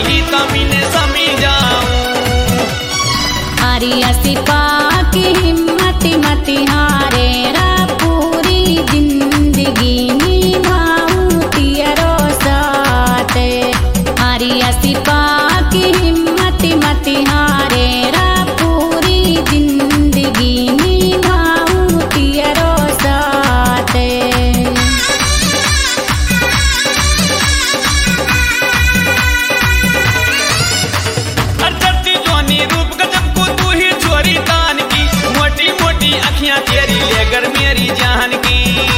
ही तमीने समी जाऊं। अरे सिपा की हिम्मत मत हारे रा पूरी जिंदगी निभाऊं तेरो साथ। अरे सिपा की हिम्मत मत हारे रा पूरी जिंदगी निभाऊं तेरो साथ। अरचती जवानी रूप गजब को तू ही छोरी तान की, मोटी मोटी अखियां तेरी लेकर मेरी जान की।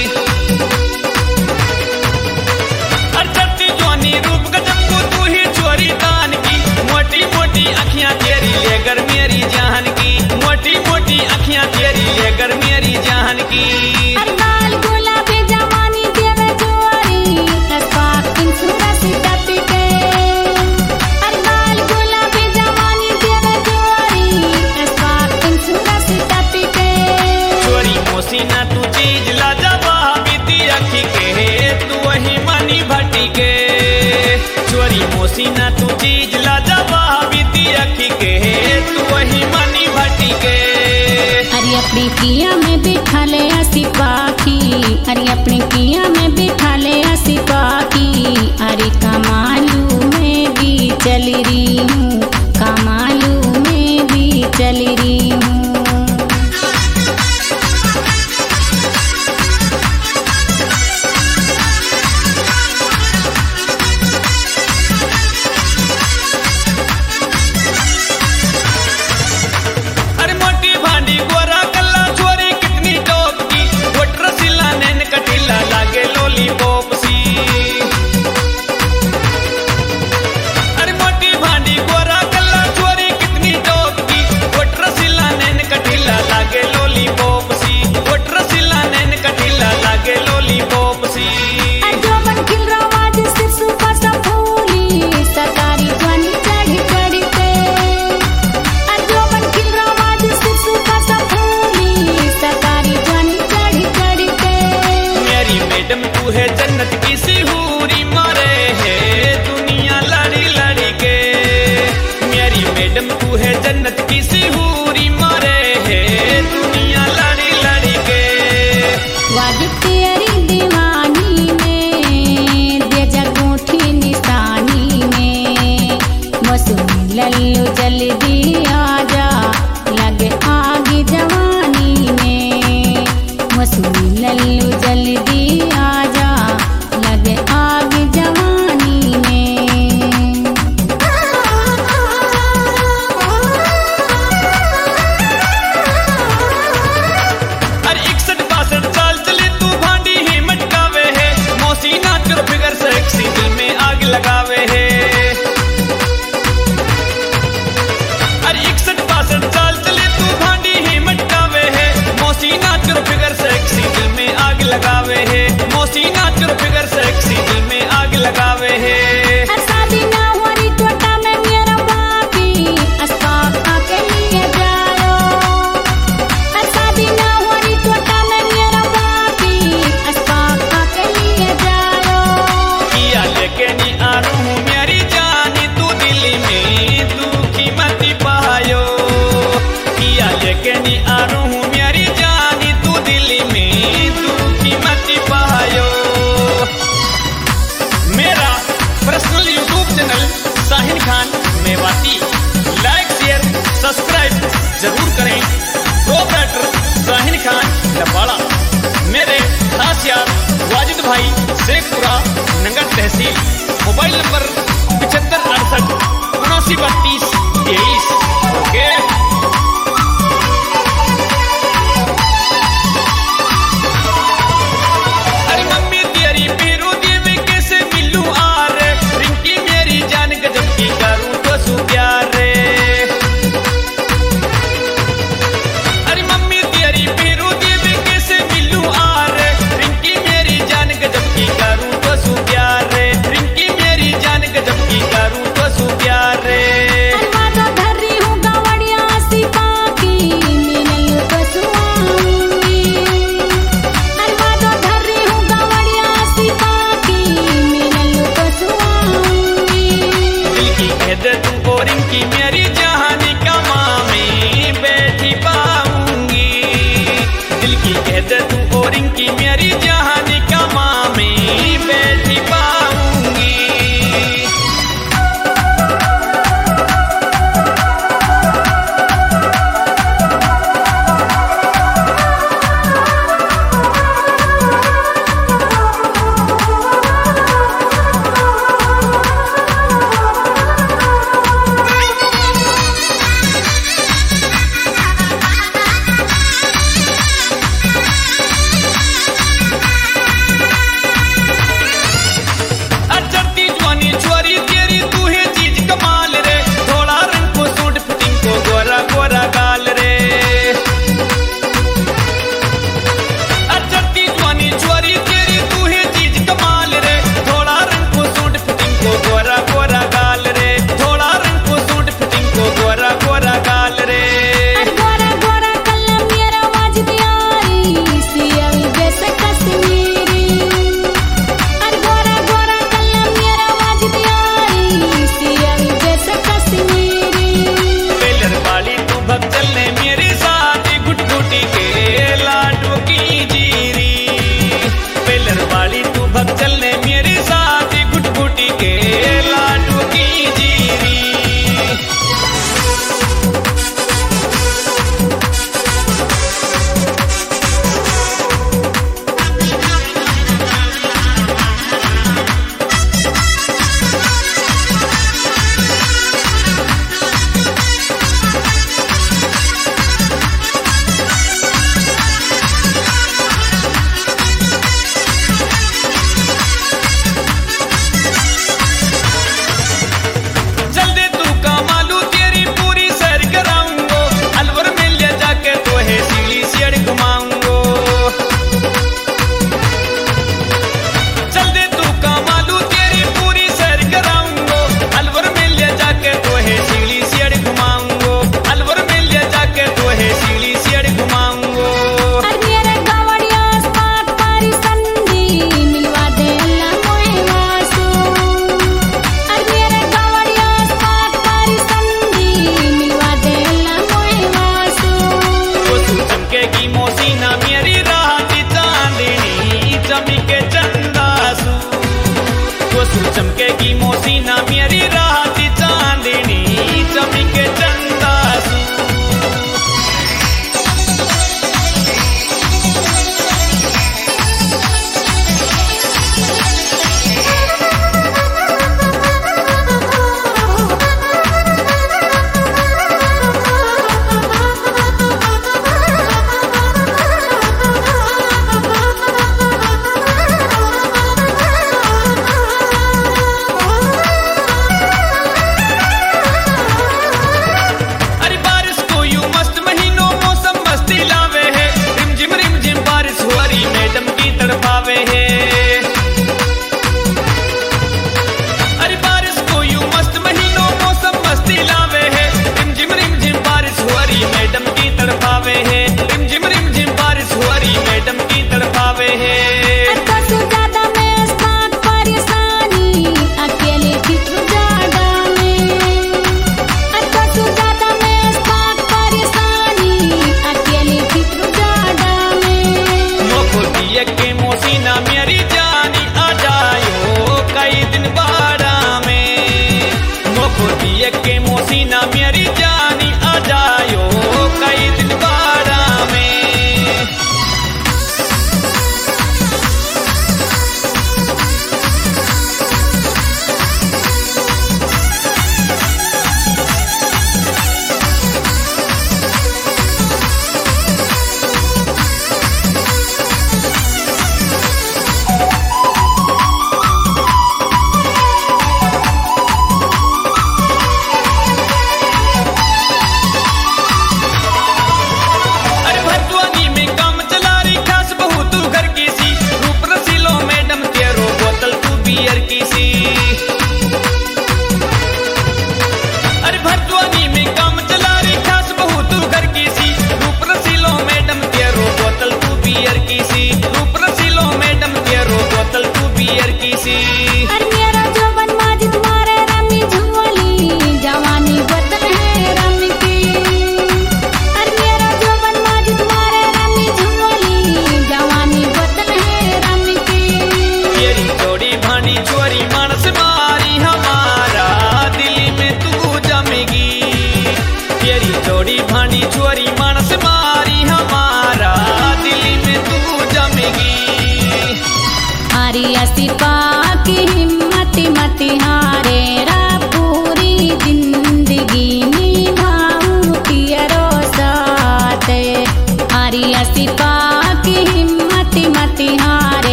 अरचती जवानी रूप गजब को तू ही छोरी तान की, मोटी मोटी अखियां तेरी लेकर मेरी जान की, मोटी मोटी अखियां तेरी लेकर मेरी जान की। अरे बाल गुलाबी जवानी तेरे जोरी अस्पाकिन सूरत टपके। अरे बाल गुलाबी जवानी तेरे जोरी अस्पाकिन सूरत टपके। चोरी मोसीना तू चीज लाजवाब बीती अखी के, तू वही मनी भटी के। चोरी मोसीना तू चीज लाजवाब बीती अखी के, तू वही मनी भटी के। अरे अपनी किया में बिठा ले हसी पाखी, अरे अपनी किया में बिठा ले हसी पाखी। अरे कमालू में भी चल रही हूँ, कमालू में भी चल रही हूँ। अरे मोटी भांडी गोरा कल्ला छोरी कितनी टॉप की, होठ रसीला नैन कटीला लागे लॉलीपॉप सी। अरे मोटी भांडी गोरा कल्ला छोरी कितनी टॉप की, होठ रसीला नैन कटीला लागे लॉलीपॉप सी, होठ रसीला नैन कटीला लागे लॉलीपॉप सी। अजोबन खिल रवाज सिर सुपा सा फूली सरकारी जवानी चढ़ चढ़ के। अजोबन खिल रवाज सिर सुपा सा फूली सरकारी जवानी चढ़ चढ़ के। मेरी मैडम तू है जन्नत की सिहूरी मारे है दुनिया लड़ी लड़ी के। मेरी मैडम तू है जन्नत की सिहूरी मारे है दुनिया लड़ी लड़ी के। वाजिब तेरी दीवानी में दे जगूठी निशानी में। मौसमी लल्लू जल्दी आजा लगे आग जवानी में। मौसमी लल्लू जल्दी आजा लगे आग जवानी में। अरे 61-62 साल चले तू भांडी ही मटकावे है, मौसीना तेरा फिगर सेक्सी दिल में आग लगावे है। अरे 61-62 साल चले तू भांडी ही मटकावे है, मौसीना तेरा फिगर सेक्सी दिल में आग लगावे है, मौसीना तेरा फिगर सेक्सी दिल में आग लगावे है। शादी ना हुई टोटा में मेरा बापी अस्पाक आके लिए जायो। शादी ना हुई टोटा में मेरा बापी अस्पाक आके लिए जायो। किया लेके नी आ रहा हूँ मेरी जानी तू दिल में दुखी मत पायो। किया लेके नी आ रहा हूँ मेरी जानी तू दिल में दुखी मत पायो। मेरा personal YouTube channel Sahin Khan Mewati, like share subscribe जरूर करें। प्रोप्राइटर साहिन खान लपाड़ा, मेरे खास यार वाजिद भाई शेखपुरा नगर तहसील। Mobile number 7568 7932 23। ओके। अरे मम्मी तेरी पीरू देवी कैसे मिलूं आ रे, रिंकी मेरी जान गजब की करूं तो सु प्यार रे। अरे मम्मी तेरी पीरू देवी कैसे मिलूं आ रे, रिंकी मेरी जान गजब की करूं तो सु प्यार रे, रिंकी मेरी जान गजब की कह दे तू और इनकी मेरी जहानी कमा में बैठी पाऊंगी। दिल की कह दे तू और इनकी मेरी जहानी कमा में बैठी पाऊंगी।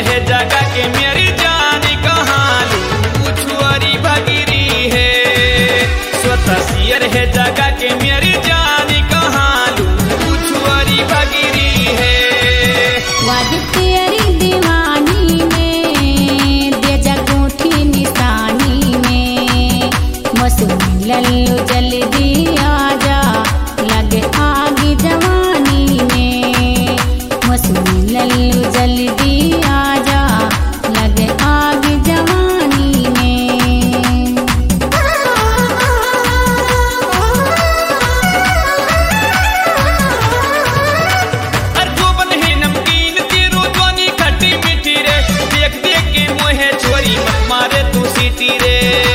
है जगह के मेरी जान कहाँ लू छुआरी भगिरी है स्वतः सियर है जगह के मेरी जान कहाँ लू छुआरी भगिरी है वाद तेरी दीवानी में दे जगूठी निशानी में मौसमी लल्लू जल्दी आजा लगे आगे जवानी में मौसमी लल्लू जल्दी आजा लगे आगे जवानी में अर्जोबन है नमकीन तेरो जवानी खट्टी मीठी रे देख देख के मोहे छोरी मत मारे तू सीटी रे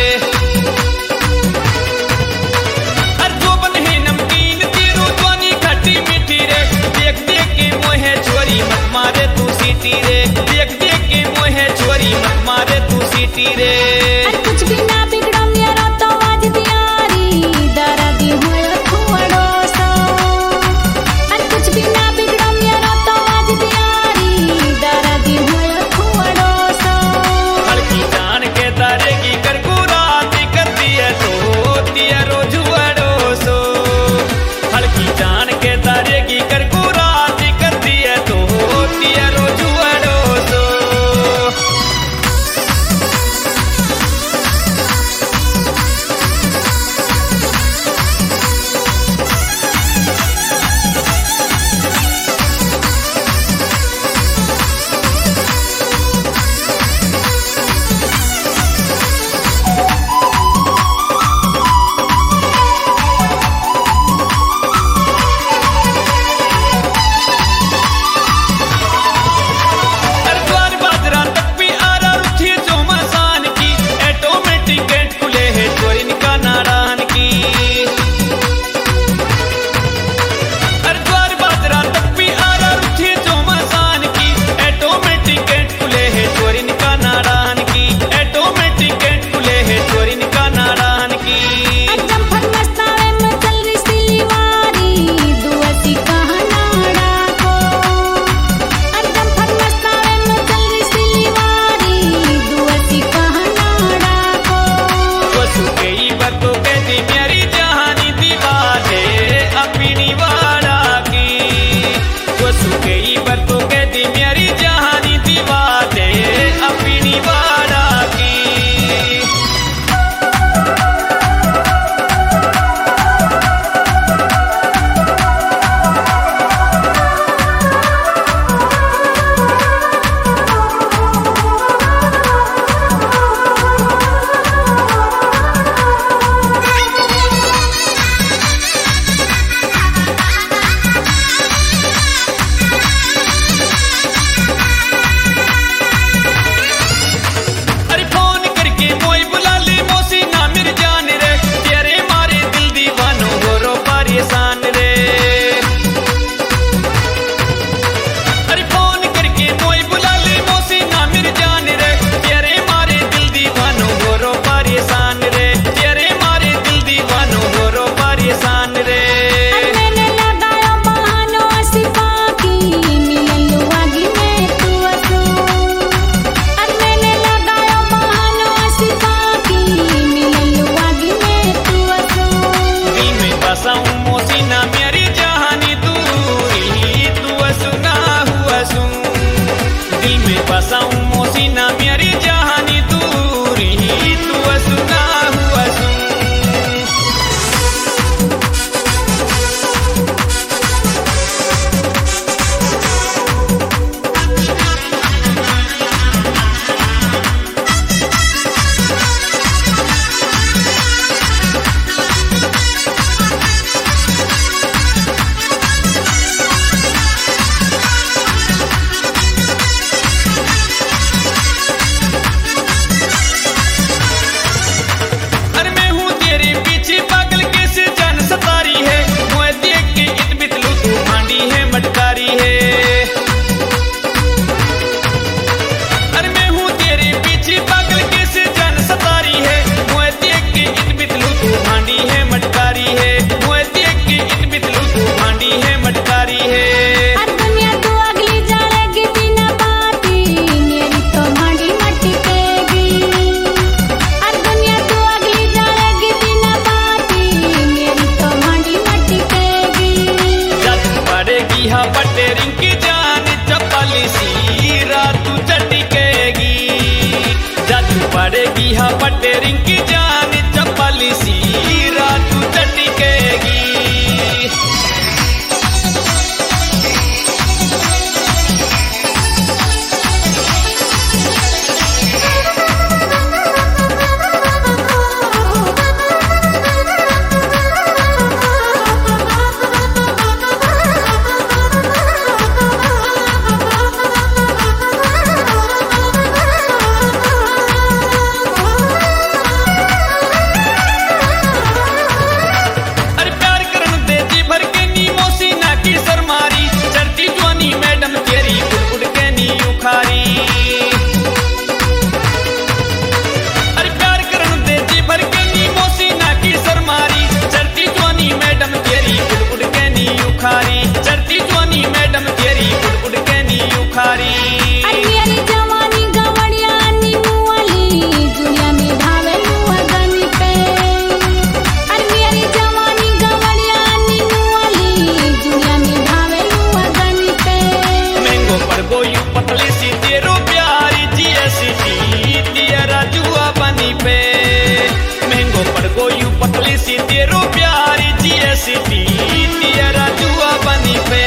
अर्जोबन है नमकीन तेरो जवानी खट्टी मीठी रे देख देख के मोहे छोरी मत मारे तू सीटी रे देख देख के मोहे छोरी मत मारे तू सीटी रे कुछ भी ना बिगड़ो मेरा तो आज दियारी दर्दी होया थोड़ो सो कुछ भी ना बिगड़ो मेरा तो आज दियारी दर्दी होया थोड़ो सो हल्की जान के तारेगी कर गुराती करती है तो दिया रोज अड़ोसो हल्की जान के तारेगी कर गुराती करती है तो दिया रोज अड़ोसो बुखारी। अरे मेरी जवानी गवड़िया नींबू वाली दुनिया में ढावेलू अगन पे। अरे मेरी जवानी गवड़िया नींबू वाली दुनिया में ढावेलू अगन पे। मैंगो पर गोयू पतली सी तेरो प्यारी जीएसटी तेरा जुआ बनी पे। मैंगो पर गोयू पतली सी तेरो प्यारी जीएसटी तेरा जुआ बनी पे।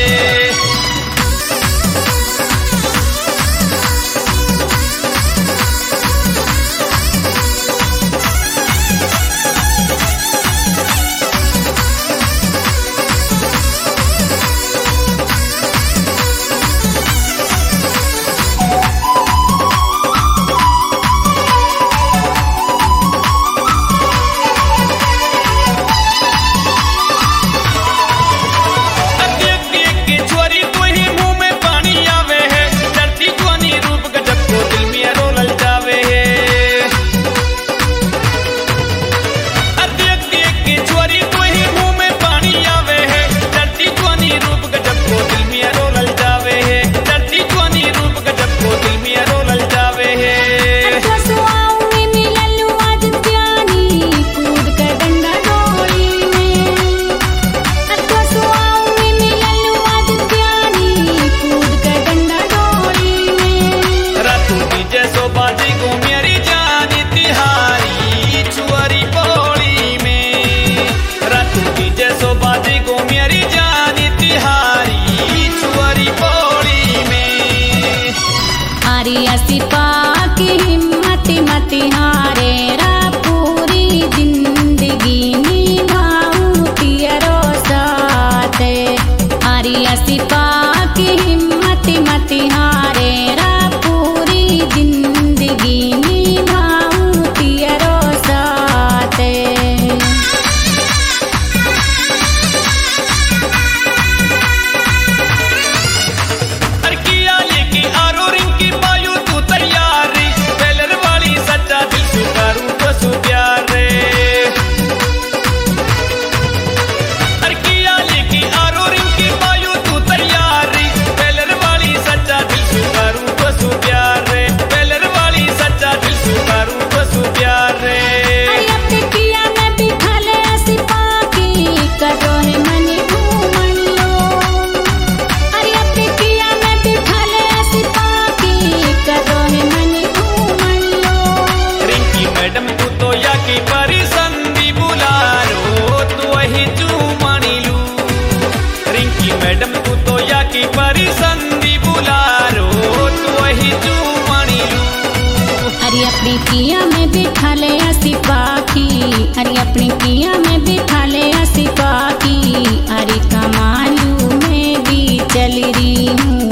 अपनी किया में बिठा ले ऐसी पाखी। अरे अपनी किया में बिठा ले ऐसी पाखी। अरे कमालू में भी चल रही हूँ,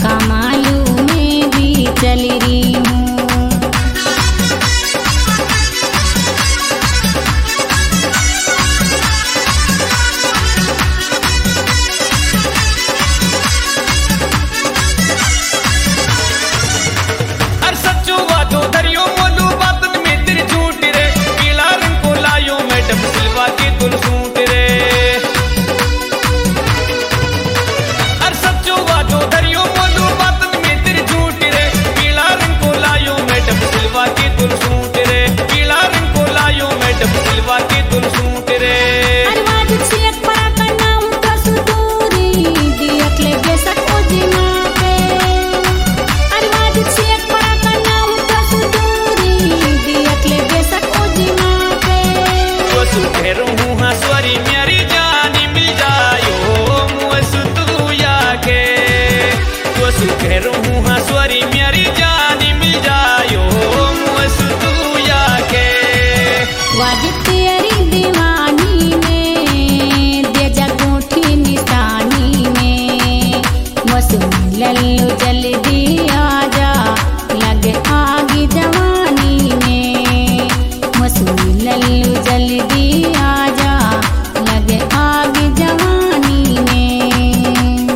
कमालू में भी चल रही हूँ। लल्लू जल्दी आजा लगे आगी जवानी में। मसूरी लल्लू जल्दी आजा लगे आगी जवानी में।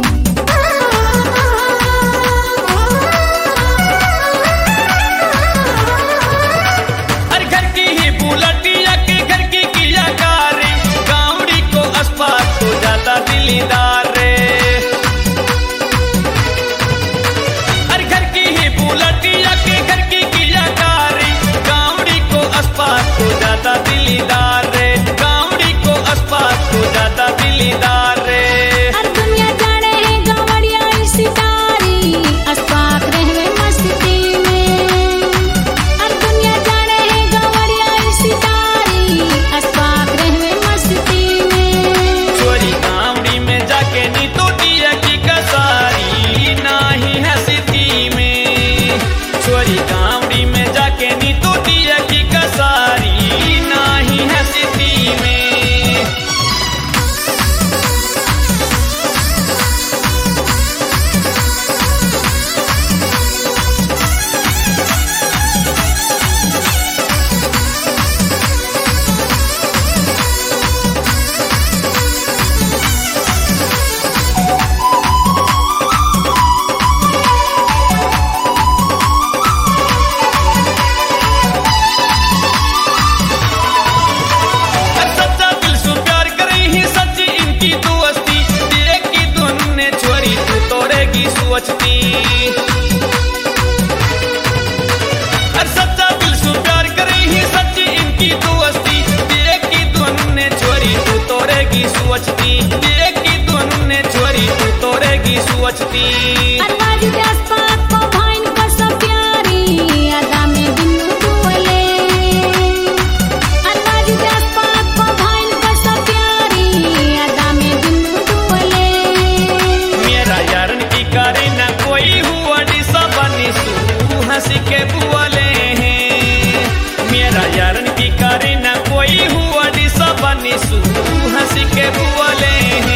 अरे घर की ही बुलटिया के घर की किया कारी, गावड़ी को अस्पात तो जाता दिलीदार रे। अरवाज व्यास पाक को भाइन को सब प्यारी अदा में बिनु दुअले अरवाज व्यास पाक को भाइन को सब प्यारी अदा में बिनु दुअले मेरा यारन की करे ना कोई हुआ डिसा बनी सू हंसी के बुअले हैं मेरा यारन की करे ना कोई हुआ डिसा बनी सू हंसी के बुअले हैं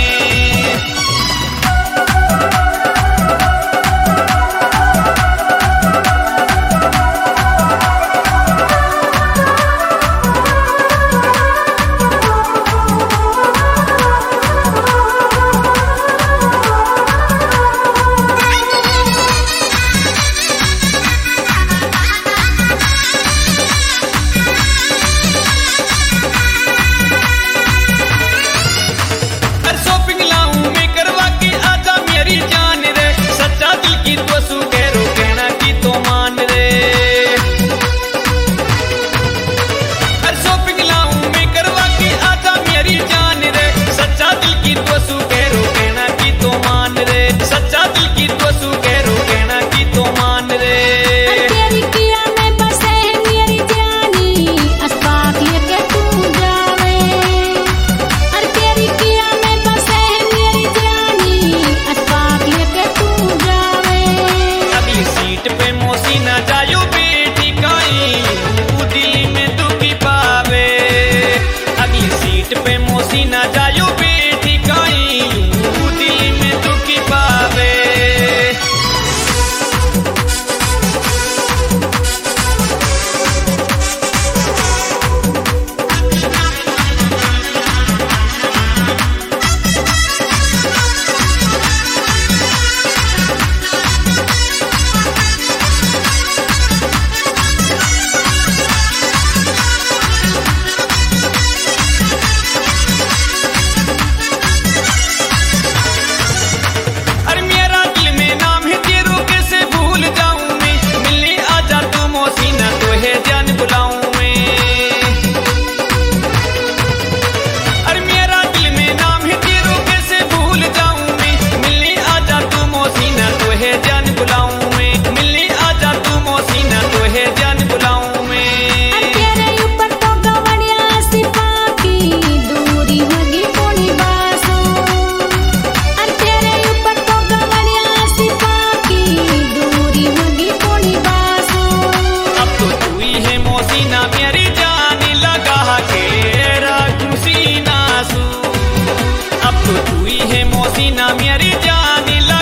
मोसीना मेरी जान